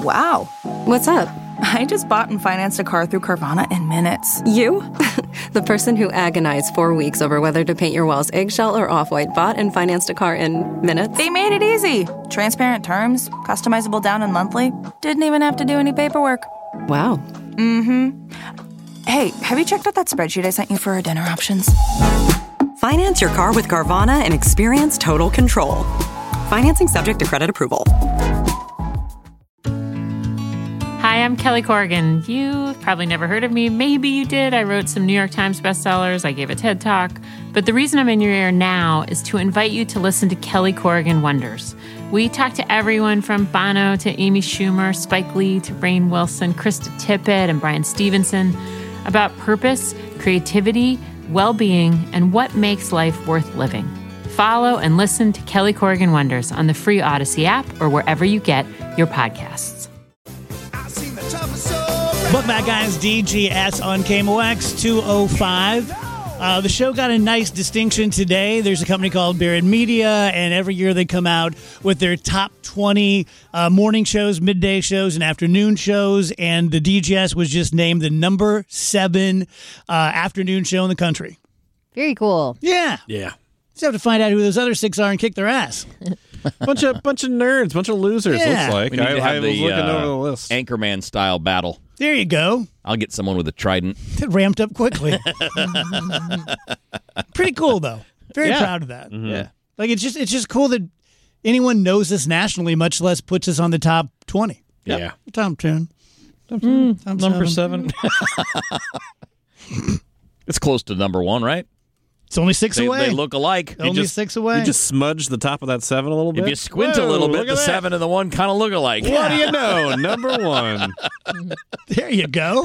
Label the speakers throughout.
Speaker 1: Wow.
Speaker 2: What's up?
Speaker 1: I just bought and financed a car through Carvana in minutes.
Speaker 2: You? The person who agonized 4 weeks over whether to paint your walls eggshell or off-white bought and financed a car in minutes?
Speaker 1: They made it easy. Transparent terms, customizable down and monthly. Didn't even have to do any paperwork.
Speaker 2: Wow.
Speaker 1: Mm-hmm. Hey, have you checked out that spreadsheet I sent you for our dinner options?
Speaker 3: Finance your car with Carvana and experience total control. Financing subject to credit approval.
Speaker 4: Hi, I'm Kelly Corrigan. You've probably never heard of me. Maybe you did. I wrote some New York Times bestsellers. I gave a TED Talk. But the reason I'm in your ear now is to invite you to listen to Kelly Corrigan Wonders. We talk to everyone from Bono to Amy Schumer, Spike Lee to Rainn Wilson, Krista Tippett, and Brian Stevenson about purpose, creativity, well-being, and what makes life worth living. Follow and listen to Kelly Corrigan Wonders on the free Odyssey app or wherever you get your podcasts.
Speaker 5: Welcome back, guys. DGS on KMOX 205. The show got a nice distinction today. There's a company called Barrett Media, and every year they come out with their top 20 morning shows, midday shows, and afternoon shows, and the DGS was just named the number 7 afternoon show in the country.
Speaker 6: Very cool.
Speaker 5: Yeah. Just have to find out who those other 6 are and kick their ass.
Speaker 7: bunch of nerds, bunch of losers.
Speaker 5: Yeah.
Speaker 7: Looks like
Speaker 8: We need to have
Speaker 7: I was
Speaker 8: the,
Speaker 7: looking over the list.
Speaker 8: Anchorman style battle.
Speaker 5: There you go.
Speaker 8: I'll get someone with a trident.
Speaker 5: It ramped up quickly. Pretty cool, though. Very
Speaker 7: Yeah.
Speaker 5: proud of that.
Speaker 8: Mm-hmm. Yeah.
Speaker 5: Like it's just cool that anyone knows us nationally, much less puts us on the top 20.
Speaker 7: Yeah.
Speaker 5: Top 10.
Speaker 7: Number 7.
Speaker 8: It's close to number 1, right?
Speaker 5: It's only 6 away.
Speaker 8: They look alike.
Speaker 5: Only 6 away.
Speaker 7: You just smudge the top of that 7 a little bit.
Speaker 8: If you squint a little bit, the 7 and the 1 kind of look alike.
Speaker 7: What do you know? Number 1.
Speaker 5: There you go.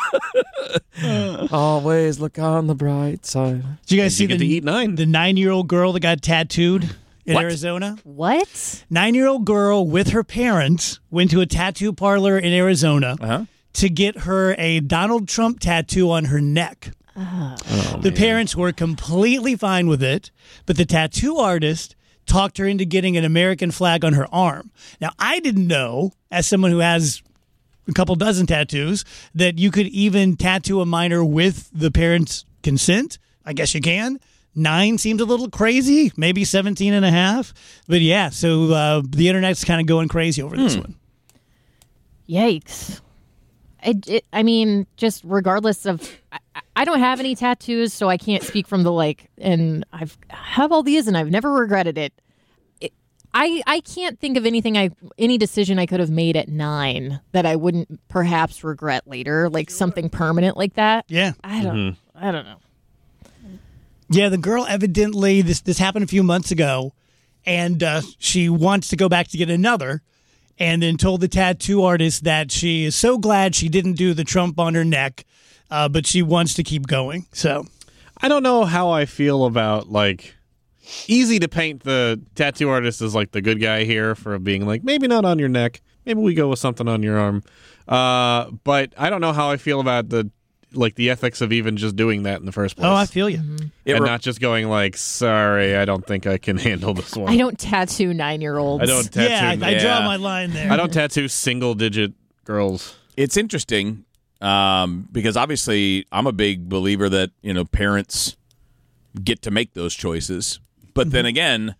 Speaker 8: Always look on the bright side.
Speaker 5: Did you guys see
Speaker 7: get to eat 9.
Speaker 5: the 9-year-old girl that got tattooed in
Speaker 8: What?
Speaker 5: Arizona?
Speaker 6: What?
Speaker 5: 9-year-old girl with her parents went to a tattoo parlor in Arizona to get her a Donald Trump tattoo on her neck. The parents were completely fine with it, but the tattoo artist talked her into getting an American flag on her arm. Now, I didn't know, as someone who has a couple dozen tattoos, that you could even tattoo a minor with the parents' consent. I guess you can. 9 seems a little crazy, maybe 17 and a half. But yeah, so the internet's kind of going crazy over this one.
Speaker 6: Yikes. I mean, just regardless of, I don't have any tattoos, so I can't speak from the and I have all these and I've never regretted it. I can't think of any decision I could have made at 9 that I wouldn't perhaps regret later, like something permanent like that.
Speaker 5: Yeah.
Speaker 6: I don't know.
Speaker 5: Yeah, the girl evidently, this happened a few months ago, and she wants to go back to get another, and then told the tattoo artist that she is so glad she didn't do the Trump on her neck, but she wants to keep going. So
Speaker 7: I don't know how I feel about, easy to paint the tattoo artist as, the good guy here for being maybe not on your neck. Maybe we go with something on your arm. But I don't know how I feel about the ethics of even just doing that in the first place.
Speaker 5: Oh, I feel you.
Speaker 7: And not just going sorry, I don't think I can handle this one.
Speaker 6: I don't tattoo 9-year-olds.
Speaker 7: I don't tattoo.
Speaker 5: I draw my line there.
Speaker 7: I don't tattoo single-digit girls.
Speaker 8: It's interesting because obviously I'm a big believer that, parents get to make those choices. But then again,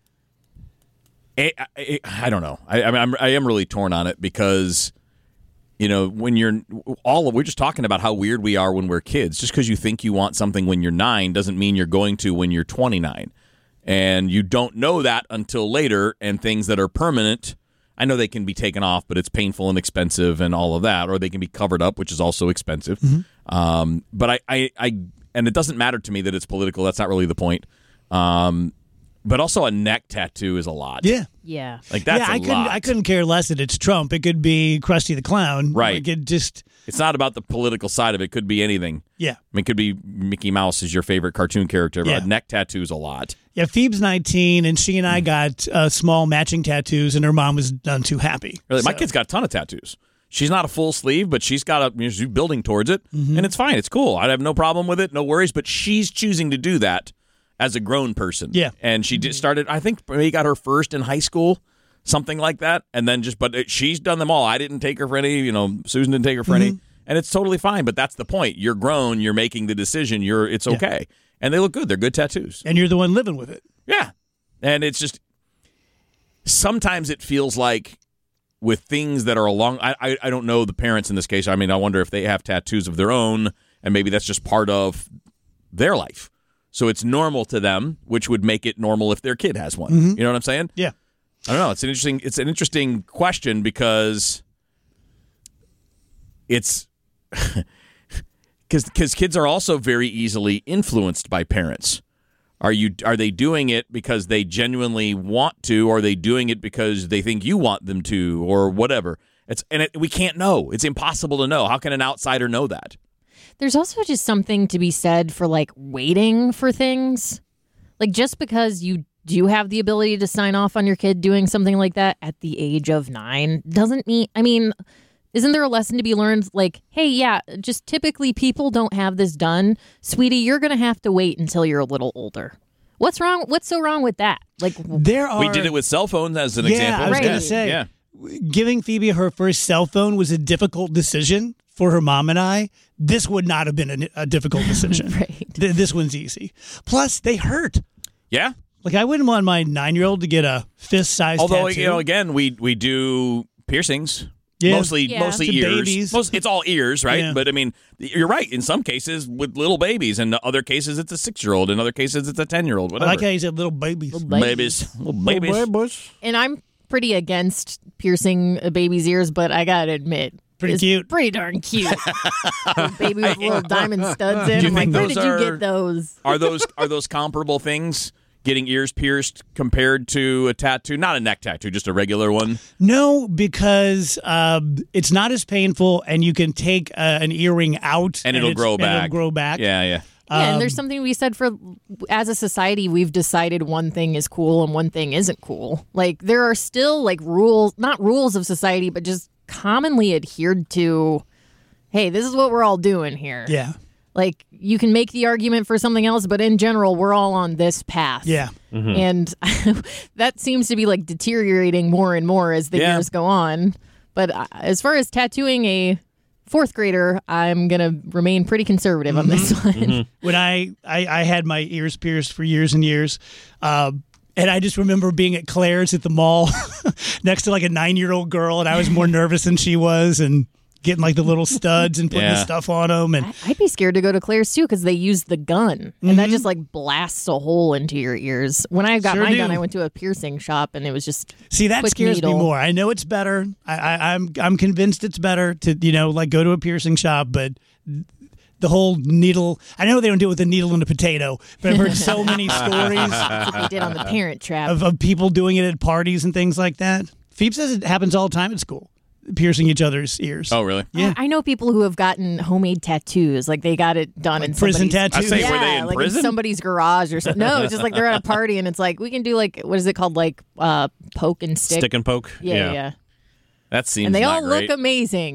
Speaker 8: I don't know. I am really torn on it because, when we're just talking about how weird we are when we're kids. Just because you think you want something when you're 9 doesn't mean you're going to when you're 29. And you don't know that until later, and things that are permanent, I know they can be taken off, but it's painful and expensive and all of that, or they can be covered up, which is also expensive. But and it doesn't matter to me that it's political. That's not really the point. But also a neck tattoo is a lot.
Speaker 5: Yeah.
Speaker 6: Yeah.
Speaker 8: That's a lot.
Speaker 5: I couldn't care less that it's Trump. It could be Krusty the Clown.
Speaker 8: Right.
Speaker 5: It's
Speaker 8: not about the political side of it. It could be anything.
Speaker 5: Yeah.
Speaker 8: It could be Mickey Mouse is your favorite cartoon character.
Speaker 5: Yeah.
Speaker 8: But a neck tattoo is a lot.
Speaker 5: Yeah, Phoebe's 19, and she and I got small matching tattoos, and her mom was none too happy.
Speaker 8: Really, my kid's got a ton of tattoos. She's not a full sleeve, but she's she's building towards it, and it's fine. It's cool. I have no problem with it, no worries, but she's choosing to do that as a grown person.
Speaker 5: Yeah.
Speaker 8: And she started, I think, maybe got her first in high school. something like that, and then she's done them all. I didn't take her for any, Susan didn't take her for any, and it's totally fine. But that's the point. You're grown. You're making the decision. It's okay, and they look good. They're good tattoos,
Speaker 5: and you're the one living with it.
Speaker 8: Yeah, and it's just sometimes it feels like with things that are along. I don't know the parents in this case. I mean, I wonder if they have tattoos of their own, and maybe that's just part of their life. So it's normal to them, which would make it normal if their kid has one. You know what I'm saying?
Speaker 5: Yeah.
Speaker 8: I don't know. It's an interesting question because it's because kids are also very easily influenced by parents. Are they doing it because they genuinely want to, or are they doing it because they think you want them to, or whatever? We can't know. It's impossible to know. How can an outsider know that?
Speaker 6: There's also just something to be said for like waiting for things. Like just because you do have the ability to sign off on your kid doing something like that at the age of 9 doesn't mean, isn't there a lesson to be learned? Like, hey, yeah, just typically people don't have this done. Sweetie, you're going to have to wait until you're a little older. What's wrong? What's so wrong with that? Like,
Speaker 8: we did it with cell phones as an example.
Speaker 5: I was going to say, giving Phoebe her first cell phone was a difficult decision for her mom and I. This would not have been a difficult decision.
Speaker 6: Right.
Speaker 5: This one's easy. Plus, they hurt.
Speaker 8: Yeah.
Speaker 5: Like, I wouldn't want my 9-year-old to get a fist-sized
Speaker 8: tattoo.
Speaker 5: Although,
Speaker 8: again, we do piercings.
Speaker 5: Yeah.
Speaker 8: Mostly
Speaker 5: to
Speaker 8: ears.
Speaker 5: Babies.
Speaker 8: It's all ears, right?
Speaker 5: Yeah.
Speaker 8: But, you're right. In some cases, with little babies. In other cases, it's a 6-year-old. In other cases, it's a 10-year-old. Whatever.
Speaker 5: I like how you said little babies.
Speaker 8: Little babies.
Speaker 6: And I'm pretty against piercing a baby's ears, but I got to admit,
Speaker 5: pretty cute.
Speaker 6: Pretty darn cute. Baby with little diamond studs in. I'm like, where did you get those?
Speaker 8: Are those comparable things? Getting ears pierced compared to a tattoo? Not a neck tattoo, just a regular one?
Speaker 5: No, because it's not as painful, and you can take an earring out.
Speaker 8: And it'll grow back.
Speaker 6: Yeah,
Speaker 8: Yeah.
Speaker 6: and there's something to be said for, as a society, we've decided one thing is cool and one thing isn't cool. Like, there are still, like, rules, not rules of society, but just commonly adhered to, hey, this is what we're all doing here.
Speaker 5: Yeah.
Speaker 6: Like, you can make the argument for something else, but in general, we're all on this path.
Speaker 5: Yeah.
Speaker 8: Mm-hmm.
Speaker 6: And that seems to be, like, deteriorating more and more as the years go on. But as far as tattooing a 4th grader, I'm going to remain pretty conservative on this one.
Speaker 5: Mm-hmm. When I had my ears pierced for years and years, and I just remember being at Claire's at the mall next to, like, a 9-year-old girl, and I was more nervous than she was, and getting like the little studs and putting the stuff on them. And
Speaker 6: I'd be scared to go to Claire's too because they use the gun and that just like blasts a hole into your ears. When I got mine done, I went to a piercing shop and it was just
Speaker 5: that scares
Speaker 6: needle.
Speaker 5: me more. I know it's better. I'm convinced it's better to like go to a piercing shop, but the whole needle. I know they don't do it with a needle and a potato, but I've heard so many stories.
Speaker 6: That's what they did on the Parent Trap
Speaker 5: of people doing it at parties and things like that. Phoebe says it happens all the time at school. Piercing each other's ears.
Speaker 8: Oh, really?
Speaker 5: Yeah.
Speaker 6: I know people who have gotten homemade tattoos. Like they got it done in
Speaker 5: prison tattoos.
Speaker 8: I say, were they in
Speaker 6: like
Speaker 8: prison?
Speaker 6: In somebody's garage or something. No, it's just like they're at a party and it's like we can do like what is it called, like poke and stick.
Speaker 7: Stick and poke.
Speaker 6: Yeah.
Speaker 8: That seems
Speaker 6: and they
Speaker 8: not
Speaker 6: all
Speaker 8: great.
Speaker 6: look amazing.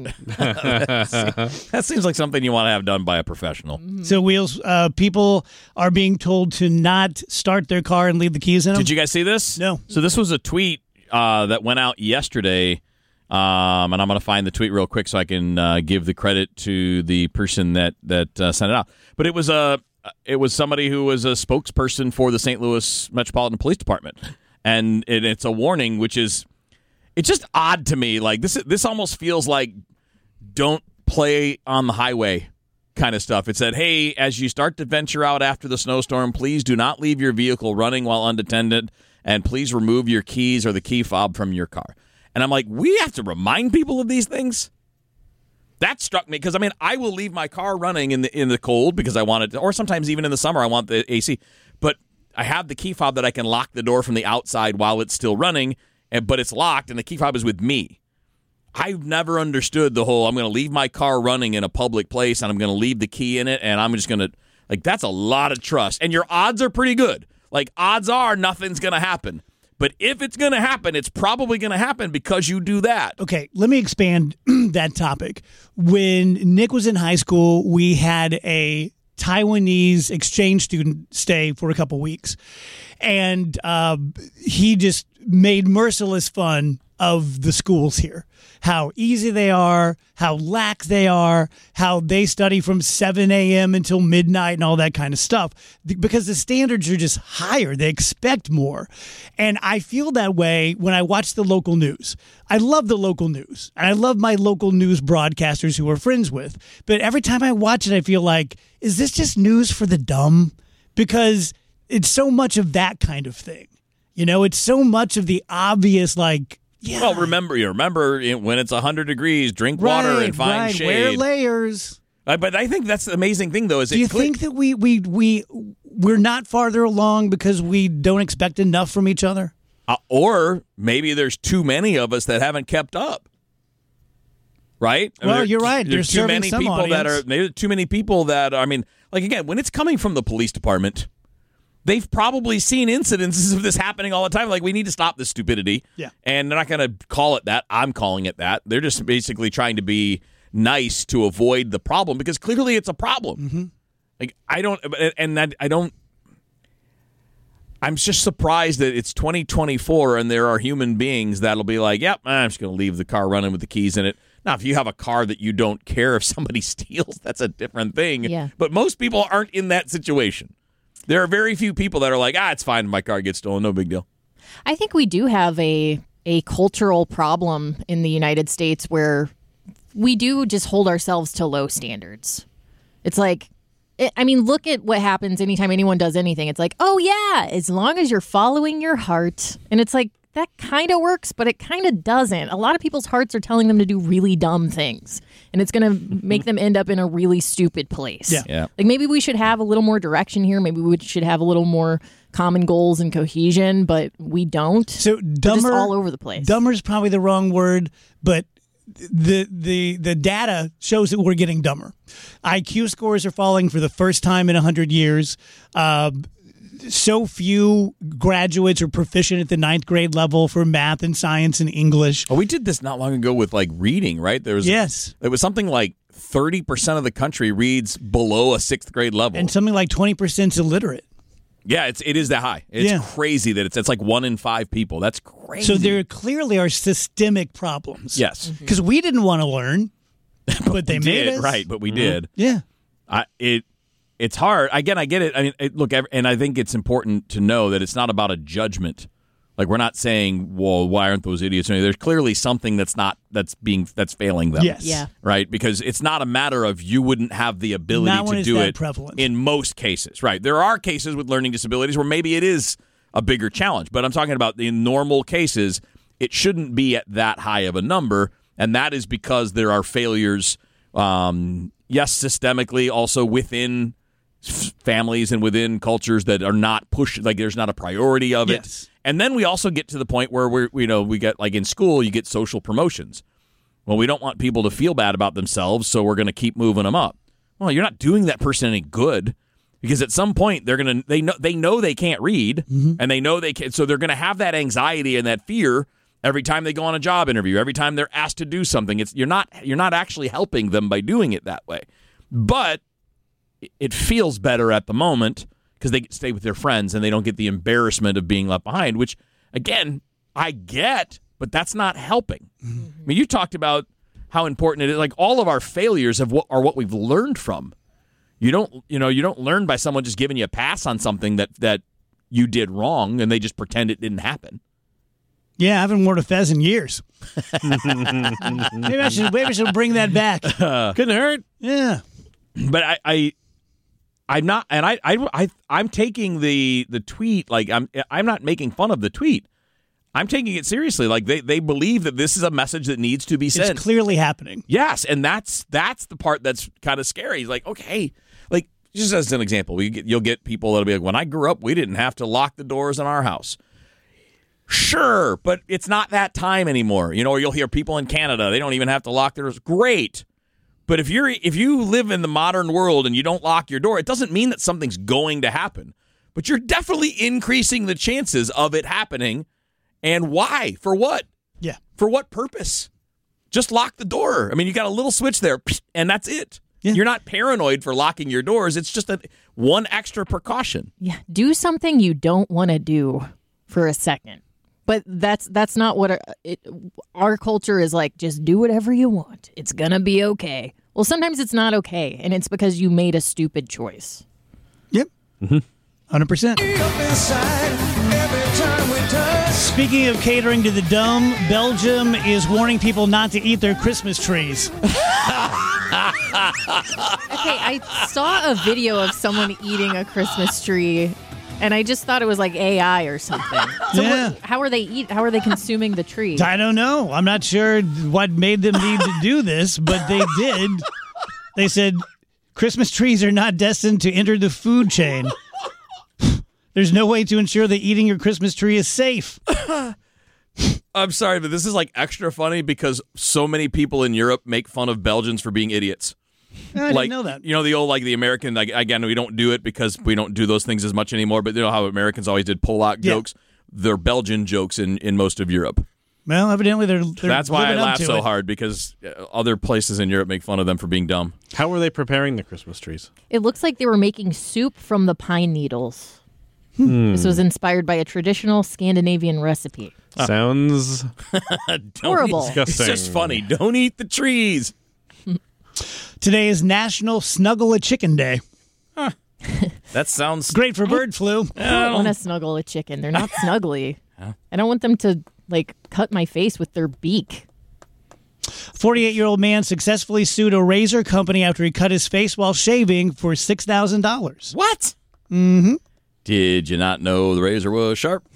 Speaker 8: That seems like something you want to have done by a professional.
Speaker 5: So, Wheels, people are being told to not start their car and leave the keys in them.
Speaker 8: Did you guys see this?
Speaker 5: No.
Speaker 8: So this was a tweet that went out yesterday, and I'm going to find the tweet real quick so I can give the credit to the person that sent it out. But it was somebody who was a spokesperson for the St. Louis Metropolitan Police Department, and it's a warning, which is it's just odd to me. Like this almost feels like don't play on the highway kind of stuff. It said, hey, as you start to venture out after the snowstorm, please do not leave your vehicle running while unattended, and please remove your keys or the key fob from your car. And I'm like, we have to remind people of these things? That struck me because, I mean, I will leave my car running in the cold because I want it, or sometimes even in the summer I want the AC. But I have the key fob that I can lock the door from the outside while it's still running, but it's locked and the key fob is with me. I've never understood the whole I'm going to leave my car running in a public place and I'm going to leave the key in it and I'm just going to, like, that's a lot of trust. And your odds are pretty good. Like, odds are nothing's going to happen. But if it's going to happen, it's probably going to happen because you do that.
Speaker 5: Okay, let me expand that topic. When Nick was in high school, we had a Taiwanese exchange student stay for a couple weeks. And he just made merciless fun of the schools here, how easy they are, how lax they are, how they study from 7 a.m. until midnight and all that kind of stuff, because the standards are just higher. They expect more. And I feel that way when I watch the local news. I love the local news, and I love my local news broadcasters who we're friends with. But every time I watch it, I feel like, is this just news for the dumb? Because it's so much of that kind of thing. You know, it's so much of the obvious, like, yeah.
Speaker 8: Well, remember when it's 100 degrees, drink water and find shade.
Speaker 5: Wear layers.
Speaker 8: But I think that's the amazing thing, though.
Speaker 5: Do you think that we're not farther along because we don't expect enough from each other?
Speaker 8: Or maybe there's too many of us that haven't kept up. Right?
Speaker 5: Well, you're right.
Speaker 8: There's too many people maybe too many people that are, I mean, like, again, when it's coming from the police department, they've probably seen incidences of this happening all the time. Like, we need to stop this stupidity.
Speaker 5: Yeah.
Speaker 8: And they're not going to call it that. I'm calling it that. They're just basically trying to be nice to avoid the problem, because clearly it's a problem.
Speaker 5: Mm-hmm.
Speaker 8: Like, I'm just surprised that it's 2024 and there are human beings that'll be like, yep, I'm just going to leave the car running with the keys in it. Now, if you have a car that you don't care if somebody steals, that's a different thing.
Speaker 6: Yeah.
Speaker 8: But most people aren't in that situation. There are very few people that are like, it's fine if my car gets stolen, no big deal.
Speaker 6: I think we do have a cultural problem in the United States where we do just hold ourselves to low standards. It's like, look at what happens anytime anyone does anything. It's like, oh, yeah, as long as you're following your heart. And it's like, that kind of works, but it kind of doesn't. A lot of people's hearts are telling them to do really dumb things, and it's going to make them end up in a really stupid place.
Speaker 8: Yeah.
Speaker 6: Like, maybe we should have a little more direction here. Maybe we should have a little more common goals and cohesion, but we don't.
Speaker 5: So dumber,
Speaker 6: we're just all over the place.
Speaker 5: Dumber is probably the wrong word, but the data shows that we're getting dumber. IQ scores are falling for the first time in 100 years. So few graduates are proficient at the 9th grade level for math and science and English.
Speaker 8: Oh, we did this not long ago with, like, reading, right? There was something like 30% of the country reads below a 6th grade level.
Speaker 5: And something like 20% is illiterate.
Speaker 8: Yeah, it is that high. It's crazy that it's like 1 in 5 people. That's crazy.
Speaker 5: So there clearly are systemic problems.
Speaker 8: Yes.
Speaker 5: Because we didn't want to learn, but they made us.
Speaker 8: Right, but we did.
Speaker 5: Yeah.
Speaker 8: It's hard. Again, I get it. I mean, look, and I think it's important to know that it's not about a judgment. Like, we're not saying, well, why aren't those idiots? There's clearly something that's failing them.
Speaker 5: Yes.
Speaker 6: Yeah.
Speaker 8: Right? Because it's not a matter of you wouldn't have the ability to do it
Speaker 5: prevalent.
Speaker 8: in most cases. Right. There are cases with learning disabilities where maybe it is a bigger challenge. But I'm talking about in normal cases, it shouldn't be at that high of a number. And that is because there are failures, systemically, also within families and within cultures that are not pushed, like, there's not a priority of it.
Speaker 5: Yes.
Speaker 8: And then we also get to the point where we get, like, in school, you get social promotions. Well, we don't want people to feel bad about themselves, so we're going to keep moving them up. Well, you're not doing that person any good, because at some point they know they can't read, and they know they can't, so they're going to have that anxiety and that fear every time they go on a job interview, every time they're asked to do something. You're not actually helping them by doing it that way. But it feels better at the moment because they stay with their friends and they don't get the embarrassment of being left behind, which, again, I get, but that's not helping. I mean, you talked about how important it is. Like, all of our failures are what we've learned from. You don't learn by someone just giving you a pass on something that you did wrong and they just pretend it didn't happen.
Speaker 5: Yeah, I haven't worn a fez in years. Maybe I should bring that back.
Speaker 8: Couldn't hurt.
Speaker 5: Yeah.
Speaker 8: But I'm not, and I'm taking the tweet, like, I'm not making fun of the tweet. I'm taking it seriously. Like, they believe that this is a message that needs to be sent.
Speaker 5: It's clearly happening.
Speaker 8: Yes, and that's the part that's kind of scary. Like, okay, like, just as an example, you'll get people that'll be like, when I grew up, we didn't have to lock the doors in our house. Sure, but it's not that time anymore. Or you'll hear people in Canada, they don't even have to lock their doors. Great. But if you live in the modern world and you don't lock your door, it doesn't mean that something's going to happen. But you're definitely increasing the chances of it happening. And why? For what?
Speaker 5: Yeah.
Speaker 8: For what purpose? Just lock the door. I mean, you got a little switch there, and that's it.
Speaker 5: Yeah.
Speaker 8: You're not paranoid for locking your doors. It's just one extra precaution.
Speaker 6: Yeah. Do something you don't want to do for a second. But that's not what our culture is like. Just do whatever you want. It's going to be okay. Well, sometimes it's not okay, and it's because you made a stupid choice.
Speaker 5: Yep. 100%. Speaking of catering to the dumb, Belgium is warning people not to eat their Christmas trees.
Speaker 6: Okay, I saw a video of someone eating a Christmas tree, and I just thought it was like AI or something. So
Speaker 5: Yeah.
Speaker 6: how are they consuming the tree?
Speaker 5: I don't know. I'm not sure what made them need to do this, but they did. They said Christmas trees are not destined to enter the food chain. There's no way to ensure that eating your Christmas tree is safe.
Speaker 8: I'm sorry, but this is like extra funny because so many people in Europe make fun of Belgians for being idiots.
Speaker 5: I didn't know that.
Speaker 8: You know, the old, like the American, like, again, we don't do it because we don't do those things as much anymore, but you know how Americans always did Polak jokes? They're Belgian jokes in most of Europe.
Speaker 5: Well, evidently they're
Speaker 8: That's why I
Speaker 5: living up
Speaker 8: laugh
Speaker 5: to
Speaker 8: so
Speaker 5: it.
Speaker 8: hard, because other places in Europe make fun of them for being dumb.
Speaker 7: How were they preparing the Christmas trees?
Speaker 6: It looks like they were making soup from the pine needles. This was inspired by a traditional Scandinavian recipe.
Speaker 7: Sounds
Speaker 6: Horrible.
Speaker 7: disgusting.
Speaker 8: It's just funny. Don't eat the trees.
Speaker 5: Today is National Snuggle a Chicken Day.
Speaker 8: That sounds
Speaker 5: Great for bird flu.
Speaker 6: I don't want to snuggle a chicken. They're not snuggly. I don't want them to, like, cut my face with their beak.
Speaker 5: 48-year-old man successfully sued a razor company after he cut his face while shaving for $6,000.
Speaker 8: What? Mm-hmm. Did you not know the razor was sharp?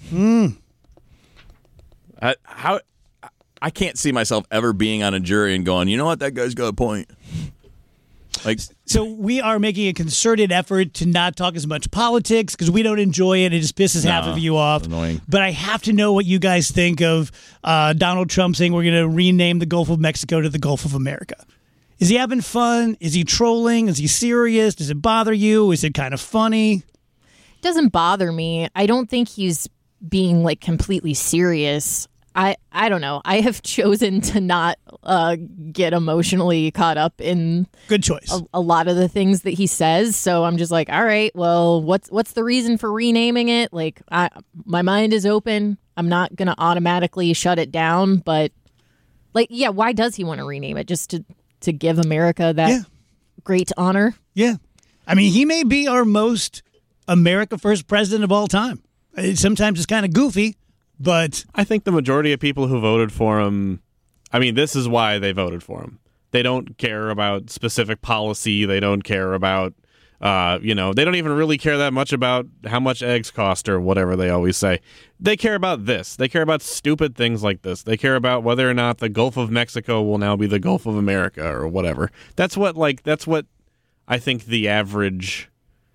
Speaker 8: I can't see myself ever being on a jury and going, you know what, that guy's got a point. Like,
Speaker 5: So we are making a concerted effort to not talk as much politics because we don't enjoy it. It just pisses half of you off.
Speaker 8: Annoying.
Speaker 5: But I have to know what you guys think of Donald Trump saying we're going to rename the Gulf of Mexico to the Gulf of America. Is he having fun? Is he trolling? Is he serious? Does it bother you? Is it kind of funny?
Speaker 6: Doesn't bother me. I don't think he's being, like, completely serious. I don't know. I have chosen to not get emotionally caught up in
Speaker 5: Good choice.
Speaker 6: a lot of the things that he says. So I'm just like, all right, well, what's the reason for renaming it? Like, my mind is open. I'm not going to automatically shut it down. But, like, yeah, why does he want to rename it? Just to give America that great honor?
Speaker 5: Yeah. I mean, he may be our most America First president of all time. Sometimes it's kind of goofy, but
Speaker 7: I think the majority of people who voted for him, I mean, this is why they voted for him. They don't care about specific policy. They don't care about, they don't even really care that much about how much eggs cost or whatever they always say. They care about this. They care about stupid things like this. They care about whether or not the Gulf of Mexico will now be the Gulf of America or whatever. That's what I think the average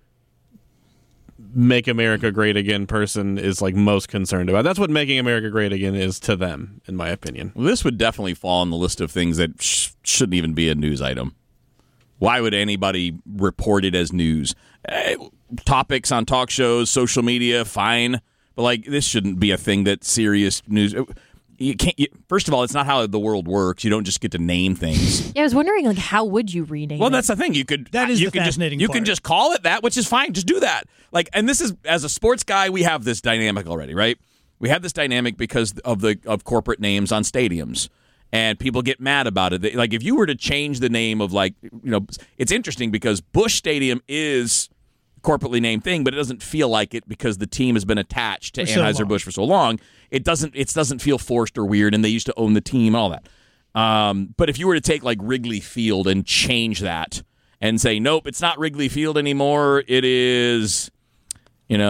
Speaker 7: Make America Great Again person is like most concerned about. That's what Making America Great Again is to them, in my opinion.
Speaker 8: well, this would definitely fall on the list of things that shouldn't even be a news item. Why would anybody report it as news? Topics on talk shows, social media, fine. But, like, this shouldn't be a thing that's serious news. You can't. First of all, it's not how the world works. You don't just get to name things.
Speaker 6: Yeah, I was wondering, like, how would you rename
Speaker 8: Well,
Speaker 6: it?
Speaker 8: that's the thing. You could.
Speaker 5: That is
Speaker 8: you
Speaker 5: the
Speaker 8: can
Speaker 5: fascinating
Speaker 8: You
Speaker 5: part.
Speaker 8: can just call it that, which is fine. Just do that. Like, and this is, as a sports guy, we have this dynamic already, right? We have this dynamic because of corporate names on stadiums, and people get mad about it. Like, if you were to change the name of, like, it's interesting because Busch Stadium is a corporately named thing, but it doesn't feel like it because the team has been attached to
Speaker 5: For so long.
Speaker 8: Anheuser-Busch for so long. It doesn't feel forced or weird, and they used to own the team and all that. But if you were to take, like, Wrigley Field and change that and say, nope, it's not Wrigley Field anymore. It is, it's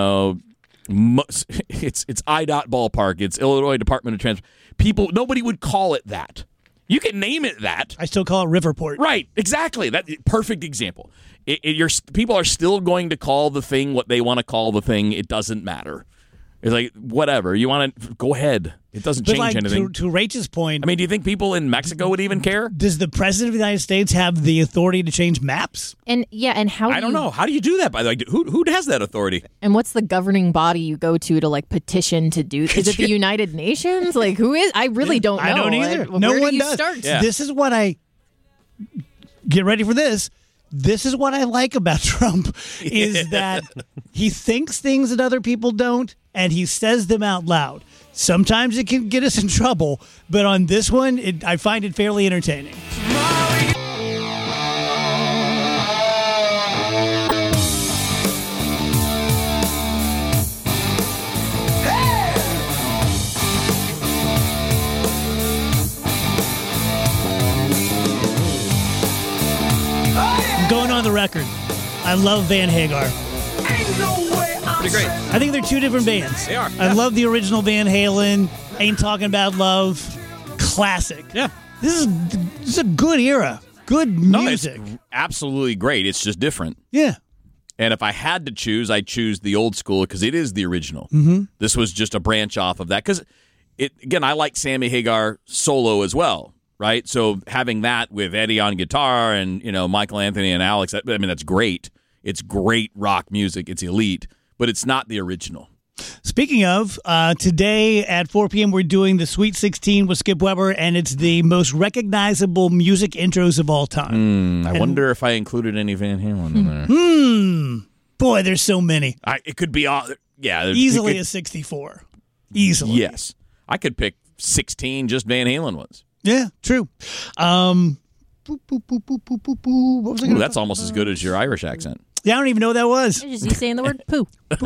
Speaker 8: IDOT Ballpark. It's Illinois Department of Transportation. Nobody would call it that. You can name it that.
Speaker 5: I still call it Riverport.
Speaker 8: Right, exactly. That perfect example. People are still going to call the thing what they want to call the thing. It doesn't matter. It's like, whatever. You want to go ahead. It doesn't
Speaker 5: But
Speaker 8: change
Speaker 5: like,
Speaker 8: anything.
Speaker 5: to Rachel's point,
Speaker 8: I mean, do you think people in Mexico would even care?
Speaker 5: does the president of the United States have the authority to change maps?
Speaker 6: and how
Speaker 8: I don't know. How do you do that? By the way, who has that authority?
Speaker 6: And what's the governing body you go to like petition to do? Is it the United Nations? Like, who is? I really don't know.
Speaker 5: I don't either.
Speaker 6: Where
Speaker 5: No
Speaker 6: do
Speaker 5: one
Speaker 6: you
Speaker 5: does.
Speaker 6: start?
Speaker 8: Yeah.
Speaker 5: This is what I get ready for this. This is what I like about Trump is that he thinks things that other people don't, and he says them out loud. Sometimes it can get us in trouble, but on this one, I find it fairly entertaining. Going on the record, I love Van Hagar.
Speaker 8: Pretty great.
Speaker 5: I think they're two different bands.
Speaker 8: They are.
Speaker 5: I love the original Van Halen. Ain't Talking About Love. Classic.
Speaker 8: Yeah.
Speaker 5: This is a good era. Good music.
Speaker 8: It's absolutely great. It's just different.
Speaker 5: Yeah.
Speaker 8: And if I had to choose, I'd choose the old school because it is the original.
Speaker 5: Mm-hmm.
Speaker 8: This was just a branch off of that. Because, again, I like Sammy Hagar solo as well, right? So having that with Eddie on guitar and, Michael Anthony and Alex, that's great. It's great rock music. It's elite. But it's not the original.
Speaker 5: Speaking of, today at 4 p.m. we're doing the Sweet 16 with Skip Weber, and it's the most recognizable music intros of all time.
Speaker 8: I wonder if I included any Van Halen in there.
Speaker 5: Boy, there's so many.
Speaker 8: It could be all. Yeah,
Speaker 5: Easily a 64. Easily.
Speaker 8: Yes, I could pick 16 just Van Halen ones.
Speaker 5: Yeah, true. What was I gonna
Speaker 8: That's almost as good as your Irish accent.
Speaker 5: Yeah, I don't even know what that was.
Speaker 6: It's just you saying the word poo.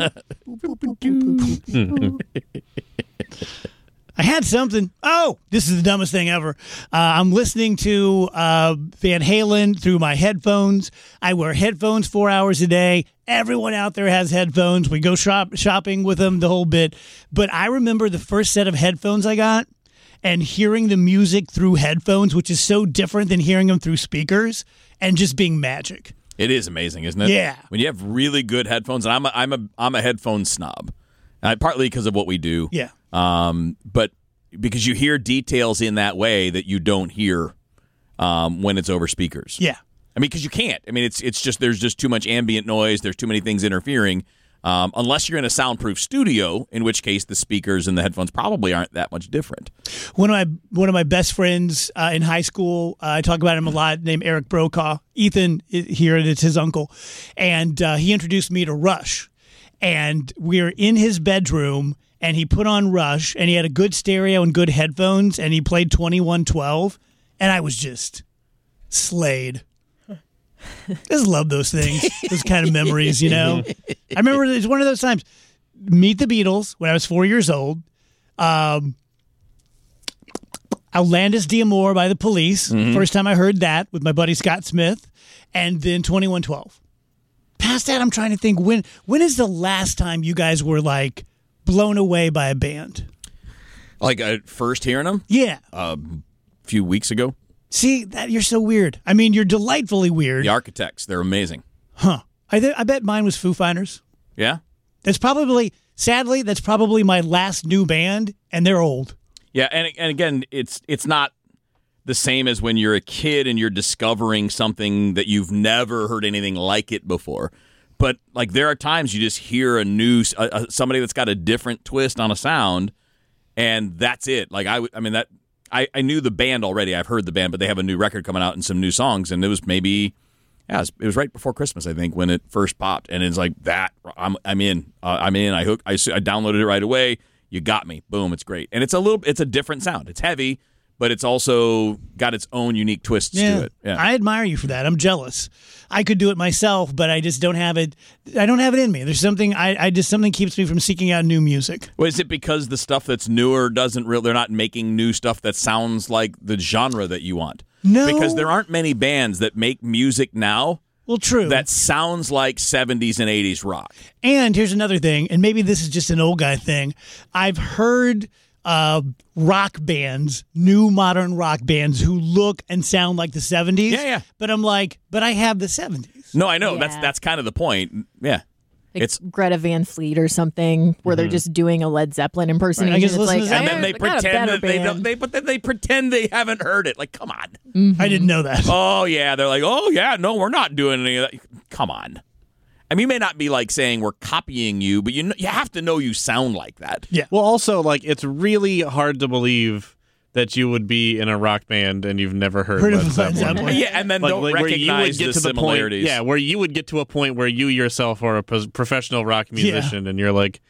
Speaker 5: I had something. Oh, this is the dumbest thing ever. I'm listening to Van Halen through my headphones. I wear headphones 4 hours a day. Everyone out there has headphones. We go shopping with them, the whole bit. But I remember the first set of headphones I got and hearing the music through headphones, which is so different than hearing them through speakers, and just being magic.
Speaker 8: It is amazing, isn't it?
Speaker 5: Yeah.
Speaker 8: When you have really good headphones, and I'm a headphone snob, partly because of what we do.
Speaker 5: Yeah.
Speaker 8: But because you hear details in that way that you don't hear when it's over speakers.
Speaker 5: Yeah.
Speaker 8: I mean, because you can't. I mean, it's just there's just too much ambient noise. There's too many things interfering. Unless you're in a soundproof studio, in which case the speakers and the headphones probably aren't that much different.
Speaker 5: One of my best friends in high school, I talk about him a lot, named Eric Brokaw. Ethan here, it's his uncle, and he introduced me to Rush. And we were in his bedroom, and he put on Rush, and he had a good stereo and good headphones, and he played 2112, and I was just slayed. I just love those things, those kind of memories, I remember it's one of those times. Meet the Beatles when I was 4 years old. Outlandis D'Amour by the Police. First time I heard that with my buddy Scott Smith. And then 2112. Past that, I'm trying to think, when is the last time you guys were, like, blown away by a band?
Speaker 8: Like first hearing them?
Speaker 5: Yeah.
Speaker 8: A few weeks ago.
Speaker 5: See, that you're so weird. I mean, you're delightfully weird.
Speaker 8: The Architects, they're amazing.
Speaker 5: Huh. I bet mine was Foo Fighters.
Speaker 8: Yeah?
Speaker 5: Sadly, that's probably my last new band, and they're old.
Speaker 8: Yeah, and again, it's not the same as when you're a kid and you're discovering something that you've never heard anything like it before. But like there are times you just hear a new somebody that's got a different twist on a sound, and that's it. Like I knew the band already. I've heard the band, but they have a new record coming out and some new songs, and it was maybe. Yeah, it was right before Christmas, I think, when it first popped, and it's like that. I'm in. I downloaded it right away. You got me. Boom. It's great, and it's a different sound. It's heavy, but it's also got its own unique twists to it. Yeah.
Speaker 5: I admire you for that. I'm jealous. I could do it myself, but I just don't have it. I don't have it in me. There's something. Something keeps me from seeking out new music.
Speaker 8: Well, is it because the stuff that's newer they're not making new stuff that sounds like the genre that you want?
Speaker 5: No.
Speaker 8: Because there aren't many bands that make music now.
Speaker 5: Well, true.
Speaker 8: That sounds like 70s and 80s rock.
Speaker 5: And here's another thing, and maybe this is just an old guy thing. I've heard rock bands, new modern rock bands, who look and sound like the 70s.
Speaker 8: Yeah.
Speaker 5: But I'm like, but I have the 70s.
Speaker 8: No, I know.
Speaker 6: Yeah.
Speaker 8: That's kind of the point. Yeah.
Speaker 6: It's Greta Van Fleet or something where they're just doing a Led Zeppelin impersonation.
Speaker 5: Right, I guess
Speaker 6: it's
Speaker 5: listen
Speaker 6: like,
Speaker 5: to
Speaker 8: And then they pretend that they don't. But then they pretend they haven't heard it. Like, come on.
Speaker 5: I didn't know that.
Speaker 8: Oh yeah, they're like, oh yeah, no, we're not doing any of that. Come on. I mean, you may not be like saying we're copying you, but you have to know you sound like that.
Speaker 5: Yeah.
Speaker 7: Well, also, like, it's really hard to believe that you would be in a rock band and you've never heard
Speaker 5: of
Speaker 7: Led Zeppelin.
Speaker 8: Yeah, and then don't recognize the similarities.
Speaker 7: Where you would get to a point where you yourself are a professional rock musician and you're like,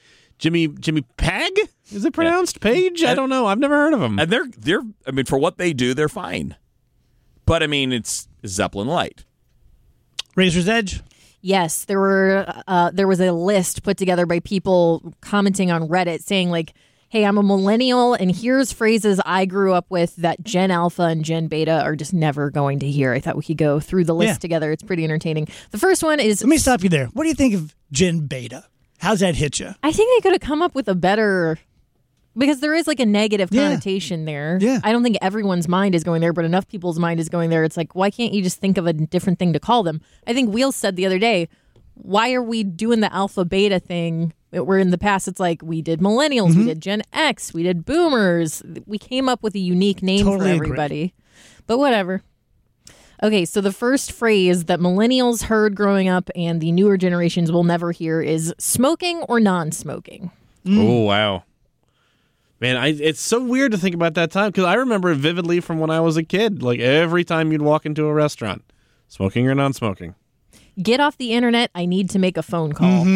Speaker 7: Jimmy Pag? Is it pronounced Page? I don't know. I've never heard of them.
Speaker 8: And they're I mean, for what they do, they're fine. But I mean, it's Zeppelin Light.
Speaker 5: Razor's Edge?
Speaker 6: Yes, there was a list put together by people commenting on Reddit saying like, hey, I'm a millennial, and here's phrases I grew up with that Gen Alpha and Gen Beta are just never going to hear. I thought we could go through the list together. It's pretty entertaining. The first one is...
Speaker 5: Let me stop you there. What do you think of Gen Beta? How's that hit you?
Speaker 6: I think they could have come up with a better... Because there is like a negative connotation there.
Speaker 5: Yeah.
Speaker 6: I don't think everyone's mind is going there, but enough people's mind is going there. It's like, why can't you just think of a different thing to call them? I think Wheels said the other day, why are we doing the alpha beta thing? Where in the past it's like we did millennials, we did Gen X, we did boomers. We came up with a unique name for everybody. Agree. But whatever. Okay, so the first phrase that millennials heard growing up and the newer generations will never hear is smoking or non-smoking.
Speaker 7: Oh, wow. Man, it's so weird to think about that time because I remember it vividly from when I was a kid. Like every time you'd walk into a restaurant, smoking or non-smoking.
Speaker 6: Get off the internet. I need to make a phone call.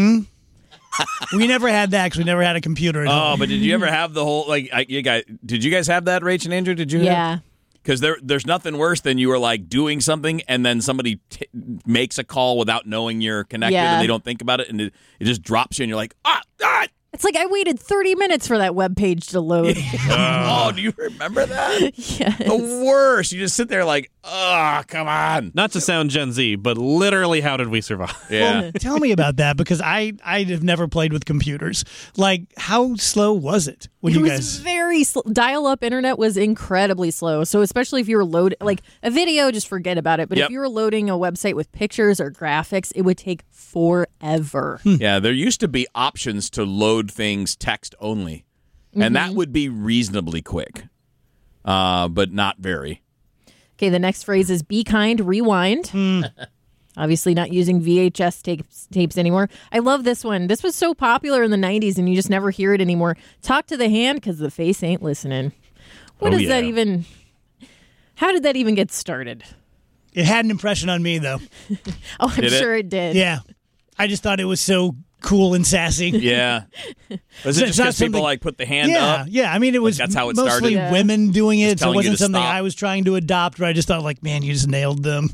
Speaker 5: We never had that because we never had a computer at home.
Speaker 8: But did you ever have the whole did you guys have that, Rach and Andrew? Did you?
Speaker 6: Yeah.
Speaker 8: Because there's nothing worse than you are like doing something and then somebody makes a call without knowing you're connected and they don't think about it and it just drops you and you're like, ah!
Speaker 6: It's like I waited 30 minutes for that web page to load.
Speaker 8: Oh, do you remember that?
Speaker 6: Yes.
Speaker 8: The worst. You just sit there like, come on.
Speaker 7: Not to sound Gen Z, but literally, how did we survive?
Speaker 8: Yeah.
Speaker 5: Well, tell me about that because I have never played with computers. Like, how slow was it when you guys?
Speaker 6: It was very slow. Dial-up internet was incredibly slow. So especially if you were loading, like a video, just forget about it. But if you were loading a website with pictures or graphics, it would take forever.
Speaker 8: Yeah, there used to be options to load things text only, and that would be reasonably quick, but not very.
Speaker 6: Okay, the next phrase is be kind, rewind. Obviously not using VHS tapes anymore. I love this one. This was so popular in the 90s, and you just never hear it anymore. Talk to the hand because the face ain't listening. What does that even... How did that even get started?
Speaker 5: It had an impression on me, though.
Speaker 6: Oh, I'm sure it did.
Speaker 5: Yeah. I just thought it was so cool and sassy.
Speaker 8: Yeah. Was it just because people like put the hand up?
Speaker 5: Yeah, I mean, it was
Speaker 8: that's how it
Speaker 5: mostly
Speaker 8: started.
Speaker 5: women doing it, so it wasn't something
Speaker 8: stop.
Speaker 5: I was trying to adopt, but I just thought, like, man, you just nailed them.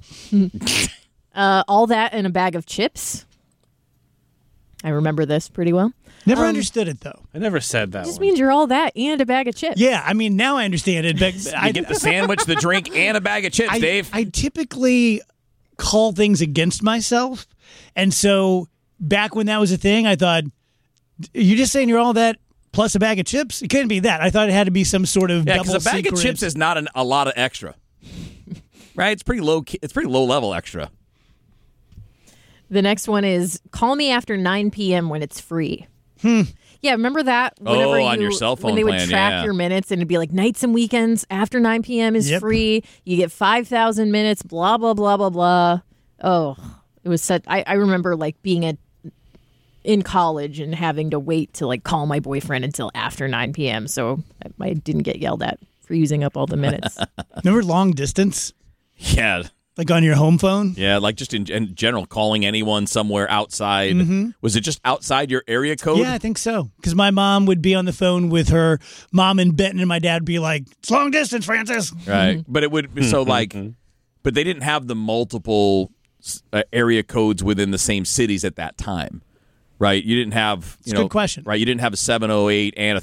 Speaker 6: All that and a bag of chips. I remember this pretty well.
Speaker 5: Never understood it, though.
Speaker 7: I never said that.
Speaker 6: It just means you're all that and a bag of chips.
Speaker 5: Yeah, I mean, now I understand it. But
Speaker 8: I get the sandwich, the drink, and a bag of chips, Dave.
Speaker 5: I typically call things against myself, and so back when that was a thing, I thought, you're just saying you're all that plus a bag of chips? It couldn't be that. I thought it had to be some sort of double
Speaker 8: because a bag
Speaker 5: secret.
Speaker 8: of chips is not a lot of extra. Right? It's pretty low. It's pretty low level extra.
Speaker 6: The next one is call me after 9 p.m. when it's free. Yeah, remember that? Whenever
Speaker 8: on your cell phone
Speaker 6: when they would
Speaker 8: plan,
Speaker 6: track your minutes and it'd be like nights and weekends after 9 p.m. is free. You get 5,000 minutes, blah, blah, blah, blah, blah. Oh, it was such... I remember like being in college and having to wait to like call my boyfriend until after 9 p.m. So I didn't get yelled at for using up all the minutes.
Speaker 5: Remember long distance?
Speaker 8: Yeah.
Speaker 5: Like on your home phone?
Speaker 8: Yeah, like just in general, calling anyone somewhere outside. Was it just outside your area code?
Speaker 5: Yeah, I think so. Because my mom would be on the phone with her mom in Benton, and my dad would be like, it's long distance, Francis.
Speaker 8: Right. But it would be so like, but they didn't have the multiple area codes within the same cities at that time. Right? You didn't have,
Speaker 5: It's a good question.
Speaker 8: Right? You didn't have a 708 and a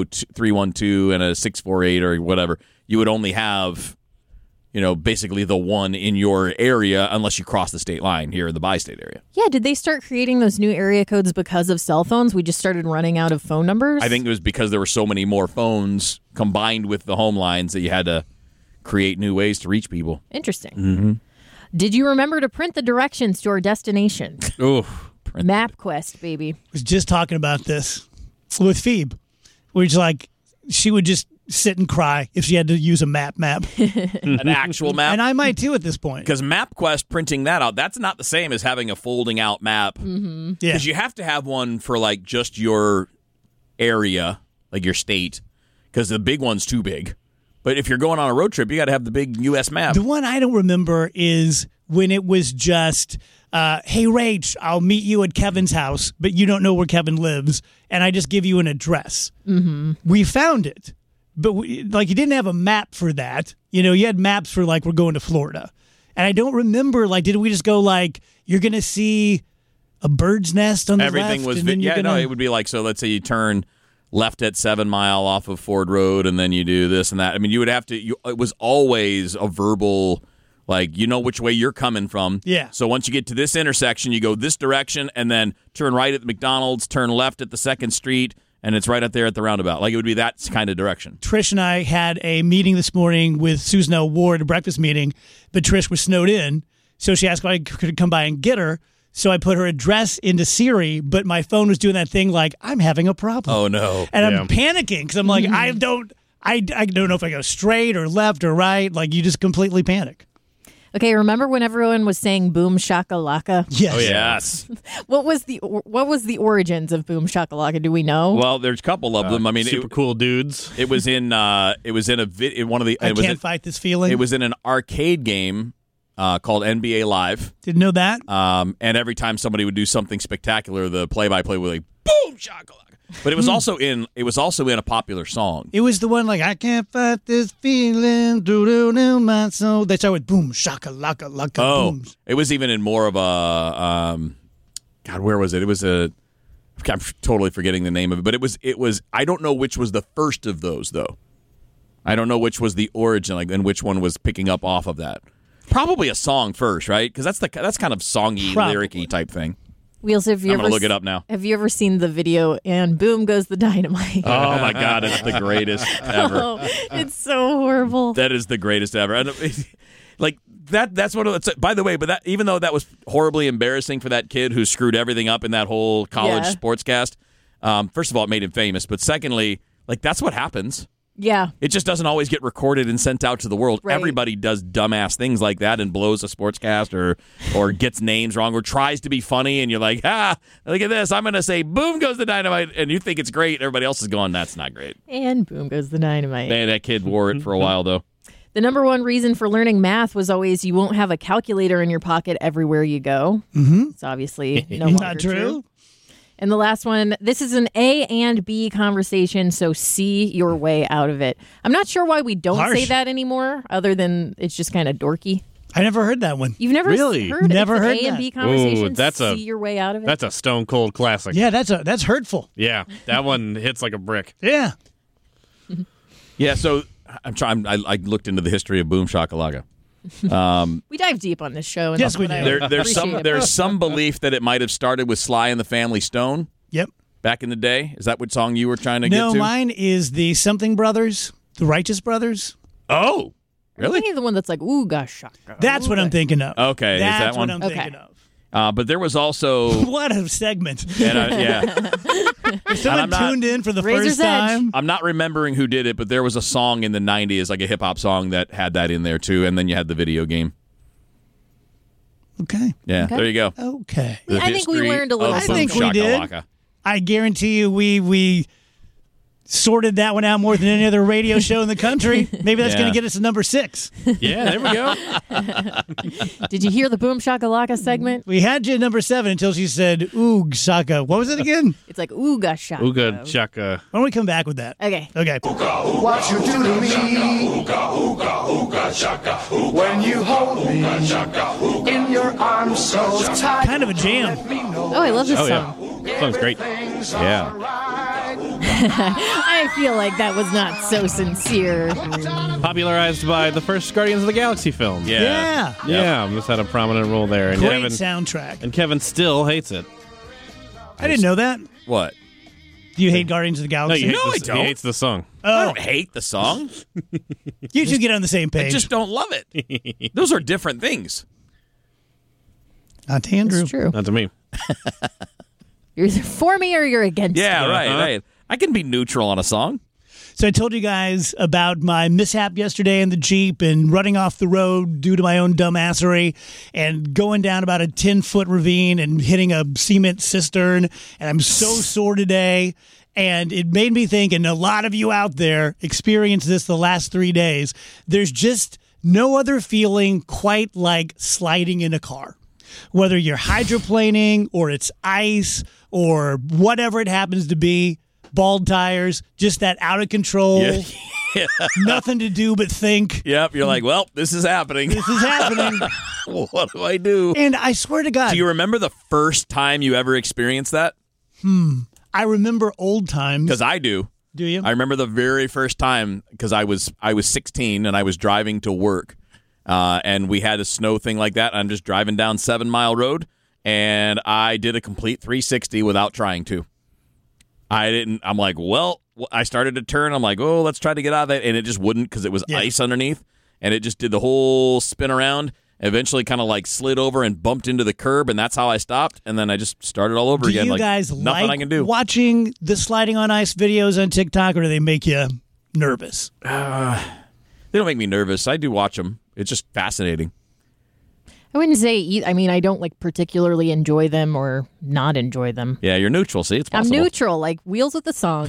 Speaker 8: 312 and a 648 or whatever. You would only have, basically the one in your area unless you cross the state line here in the bi-state area.
Speaker 6: Yeah, did they start creating those new area codes because of cell phones? We just started running out of phone numbers?
Speaker 8: I think it was because there were so many more phones combined with the home lines that you had to create new ways to reach people.
Speaker 6: Interesting. Did you remember to print the directions to our destination?
Speaker 8: Oof.
Speaker 5: I
Speaker 6: MapQuest, baby.
Speaker 5: was just talking about this with Phoebe, which like she would just sit and cry if she had to use a map.
Speaker 8: An actual map.
Speaker 5: And I might too at this point.
Speaker 8: Because MapQuest printing that out, that's not the same as having a folding out map. Because you have to have one for like just your area, like your state, because the big one's too big. But if you're going on a road trip, you got to have the big U.S. map.
Speaker 5: The one I don't remember is when it was just hey, Rach, I'll meet you at Kevin's house, but you don't know where Kevin lives, and I just give you an address. Mm-hmm. We found it, but you didn't have a map for that. You had maps for, we're going to Florida. And I don't remember, did we just go, you're going to see a bird's nest on the
Speaker 8: Everything
Speaker 5: left?
Speaker 8: was,
Speaker 5: and then
Speaker 8: it would be so let's say you turn left at 7 Mile off of Ford Road, and then you do this and that. I mean, you would have to, it was always a verbal, which way you're coming from.
Speaker 5: Yeah.
Speaker 8: So once you get to this intersection, you go this direction, and then turn right at the McDonald's, turn left at the 2nd Street, and it's right up there at the roundabout. It would be that kind of direction.
Speaker 5: Trish and I had a meeting this morning with Susan L. Ward, a breakfast meeting, but Trish was snowed in, so she asked if I could come by and get her. So I put her address into Siri, but my phone was doing that thing I'm having a problem.
Speaker 8: Oh, no.
Speaker 5: And I'm panicking because I'm I don't know if I go straight or left or right. You just completely panic.
Speaker 6: Okay, remember when everyone was saying boom shakalaka?
Speaker 5: Yes.
Speaker 8: Oh, yes.
Speaker 6: What was the origins of boom shakalaka? Do we know?
Speaker 8: Well, there's a couple of them. I mean,
Speaker 7: super cool dudes.
Speaker 8: It was in one of the.
Speaker 5: I can't fight this feeling.
Speaker 8: It was in an arcade game called NBA Live.
Speaker 5: Didn't know that.
Speaker 8: And every time somebody would do something spectacular, the play-by-play would boom shakalaka. But it was also in a popular song.
Speaker 5: It was the one I can't fight this feeling, do my soul. They start with boom shakalaka laka boom.
Speaker 8: It was even in more of a God, where was it? It was I'm totally forgetting the name of it, but it was I don't know which was the first of those though. I don't know which was the origin, and which one was picking up off of that. Probably a song first, right? Because that's kind of songy, lyric-y type thing.
Speaker 6: Wheels,
Speaker 8: I'm going to look it up now.
Speaker 6: Have you ever seen the video, and boom goes the dynamite?
Speaker 8: Oh, my God. It's the greatest ever.
Speaker 6: Oh, it's so horrible.
Speaker 8: That is the greatest ever. And, that's one of the, by the way, but that, even though that was horribly embarrassing for that kid who screwed everything up in that whole college sportscast, first of all, it made him famous. But secondly, that's what happens.
Speaker 6: Yeah.
Speaker 8: It just doesn't always get recorded and sent out to the world.
Speaker 6: Right.
Speaker 8: Everybody does dumbass things like that and blows a sportscast or gets names wrong or tries to be funny, and you're like, look at this. I'm going to say, boom goes the dynamite, and you think it's great. Everybody else is going, that's not great.
Speaker 6: And boom goes the dynamite.
Speaker 8: Man, that kid wore it for a while, though.
Speaker 6: The number one reason for learning math was always you won't have a calculator in your pocket everywhere you go.
Speaker 5: Mm-hmm.
Speaker 6: It's obviously no longer
Speaker 5: not true.
Speaker 6: And the last one, this is an A and B conversation, so see your way out of it. I'm not sure why we don't say that anymore, other than it's just kind of dorky.
Speaker 5: I never heard that one.
Speaker 6: You've never
Speaker 7: Really?
Speaker 6: heard
Speaker 5: Never
Speaker 6: it's an
Speaker 5: heard
Speaker 6: A and
Speaker 5: that.
Speaker 6: B conversation,
Speaker 7: Ooh, that's
Speaker 6: see your way out of it?
Speaker 7: That's a stone cold classic.
Speaker 5: Yeah, that's hurtful.
Speaker 7: Yeah, that one hits like a brick.
Speaker 5: Yeah.
Speaker 8: Yeah, so I'm trying. I looked into the history of Boom Shakalaka.
Speaker 6: We dive deep on this show. And
Speaker 5: Yes,
Speaker 6: that's
Speaker 5: we
Speaker 6: what
Speaker 5: do.
Speaker 6: I
Speaker 8: There's
Speaker 6: appreciate.
Speaker 8: some belief that it might have started with Sly and the Family Stone
Speaker 5: Yep.
Speaker 8: back in the day. Is that what song you were trying to get
Speaker 5: No,
Speaker 8: to?
Speaker 5: mine is the Something Brothers, the Righteous Brothers.
Speaker 8: Oh,
Speaker 6: I'm thinking the one that's ooga shaka.
Speaker 5: That's what I'm thinking of.
Speaker 8: Okay, is
Speaker 5: That's
Speaker 8: that one?
Speaker 5: what I'm thinking of.
Speaker 8: but there was also
Speaker 5: What a segment.
Speaker 8: and, yeah.
Speaker 5: If someone
Speaker 8: I'm not-
Speaker 5: tuned in for the
Speaker 6: Razor's
Speaker 5: first
Speaker 6: Edge.
Speaker 5: time.
Speaker 8: I'm not remembering who did it, but there was a song in the 90s, like a hip hop song that had that in there too, and then you had the video game.
Speaker 5: Okay.
Speaker 8: Yeah,
Speaker 6: Okay.
Speaker 8: there you go.
Speaker 5: Okay.
Speaker 8: The
Speaker 6: I think we
Speaker 8: history
Speaker 6: learned a little
Speaker 8: of
Speaker 5: I
Speaker 8: Boom
Speaker 5: think we did.
Speaker 8: Shakalaka.
Speaker 5: I guarantee you we sorted that one out more than any other radio show in the country. Maybe that's
Speaker 8: Yeah.
Speaker 5: going to get us to number 6.
Speaker 7: Yeah, there we go.
Speaker 6: Did you hear the boom shakalaka segment?
Speaker 5: We had you at number 7 until she said, oog, shaka. What was it again?
Speaker 6: It's like ooga shaka.
Speaker 7: Ooga chaka.
Speaker 5: Why don't we come back with that?
Speaker 6: Okay.
Speaker 5: Okay.
Speaker 9: What you do to me when you hold me in your arms so tight.
Speaker 5: Kind of a jam.
Speaker 6: Oh, I love this
Speaker 7: Oh,
Speaker 6: song.
Speaker 7: yeah. Song's great. Yeah.
Speaker 6: I feel like that was not so sincere.
Speaker 7: Popularized by the first Guardians of the Galaxy film.
Speaker 5: Yeah.
Speaker 7: Yeah, this had a prominent role there. And
Speaker 5: Great soundtrack.
Speaker 7: And Kevin still hates it.
Speaker 5: I didn't know that.
Speaker 8: What?
Speaker 5: Do you hate Guardians of the
Speaker 7: No,
Speaker 5: Galaxy?
Speaker 7: you hate
Speaker 8: No, I
Speaker 7: the,
Speaker 8: don't.
Speaker 7: He hates the song.
Speaker 8: I don't hate the song.
Speaker 5: You two get on the same
Speaker 8: I
Speaker 5: page.
Speaker 8: just don't love it. Those are different things.
Speaker 5: Not to Andrew.
Speaker 6: It's true.
Speaker 7: Not to me.
Speaker 6: You're either for me or you're against me.
Speaker 8: Yeah, right. I can be neutral on a song.
Speaker 5: So I told you guys about my mishap yesterday in the Jeep and running off the road due to my own dumbassery and going down about a 10-foot ravine and hitting a cement cistern. And I'm so sore today. And it made me think, and a lot of you out there experienced this the last 3 days, there's just no other feeling quite like sliding in a car. Whether you're hydroplaning or it's ice or whatever it happens to be, bald tires, just that out of control, nothing to do but think.
Speaker 8: Yep, you're like, well, this is happening.
Speaker 5: This is happening.
Speaker 8: What do I do?
Speaker 5: And I swear to God.
Speaker 8: Do you remember the first time you ever experienced that?
Speaker 5: I remember old times.
Speaker 8: Because I do.
Speaker 5: Do you?
Speaker 8: I remember the very first time because I was 16 and I was driving to work, and we had a snow thing like that. I'm just driving down 7 Mile Road, and I did a complete 360 without trying to. I'm like, well, I started to turn. I'm like, oh, let's try to get out of that, and it just wouldn't because it was ice underneath, and it just did the whole spin around. Eventually kind of like slid over and bumped into the curb, and that's how I stopped. And then I just started all over again.
Speaker 5: Do you
Speaker 8: like,
Speaker 5: guys
Speaker 8: nothing I can do.
Speaker 5: Watching the sliding on ice videos on TikTok, or do they make you nervous?
Speaker 8: They don't make me nervous. I do watch them. It's just fascinating.
Speaker 6: I wouldn't say, I mean, I don't like particularly enjoy them or not enjoy them.
Speaker 8: Yeah, you're neutral. See, it's possible.
Speaker 6: I'm neutral, like Wheels with the Song.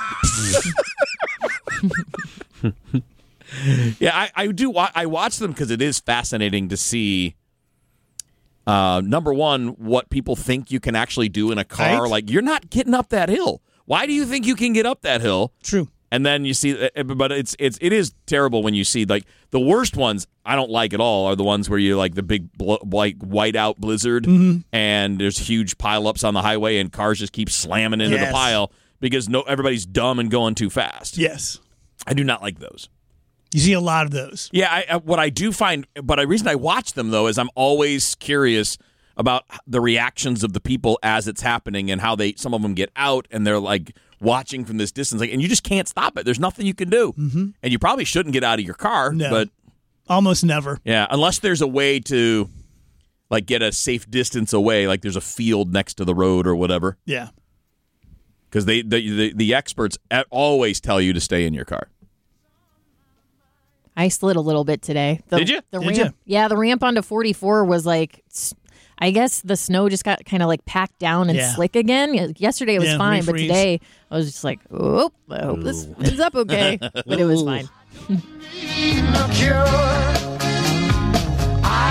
Speaker 8: Yeah, I do. I watch them because it is fascinating to see. Number one, what people think you can actually do in a car.
Speaker 5: Right?
Speaker 8: Like, you're not getting up that hill. Why do you think you can get up that hill?
Speaker 5: True.
Speaker 8: And then you see, but it is terrible when you see, like, the worst ones I don't like at all are the ones where you like the big white out blizzard and there's huge pileups on the highway and cars just keep slamming into the pile because everybody's dumb and going too fast.
Speaker 5: Yes.
Speaker 8: I do not like those.
Speaker 5: You see a lot of those.
Speaker 8: Yeah, what I do find, but the reason I watch them, though, is I'm always curious about the reactions of the people as it's happening and how some of them get out and they're like watching from this distance, like, and you just can't stop it. There's nothing you can do. And you probably shouldn't get out of your car, but
Speaker 5: almost never.
Speaker 8: Yeah, unless there's a way to like get a safe distance away, like there's a field next to the road or whatever.
Speaker 5: Yeah.
Speaker 8: Because the experts always tell you to stay in your car.
Speaker 6: I slid a little bit today.
Speaker 8: Did you?
Speaker 6: The ramp, yeah, the ramp onto 44 was like, I guess the snow just got kind of like packed down and slick again. Yesterday it was fine, but today I was just like, oh, I hope this ends up okay. But it was fine.